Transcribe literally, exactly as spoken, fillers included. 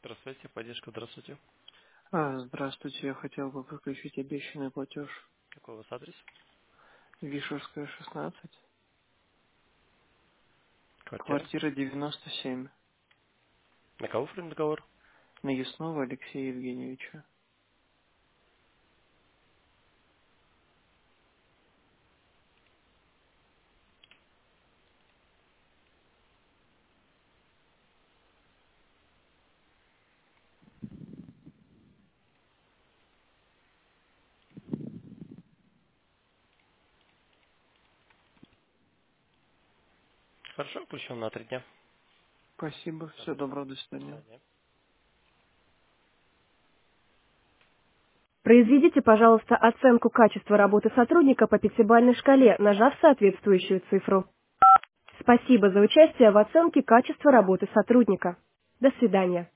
Здравствуйте, поддержка, здравствуйте. А, здравствуйте, я хотел бы подключить обещанный платеж. Какой у вас адрес? Вишерская, шестнадцать, Квартира? квартира девяносто семь, На кого оформлен договор? на Яснова Алексея Евгеньевича. Хорошо, включен на три дня. Спасибо, До всего доброго, до свидания. свидания. Произведите, пожалуйста, оценку качества работы сотрудника по пятибалльной шкале, нажав соответствующую цифру. Спасибо за участие в оценке качества работы сотрудника. До свидания.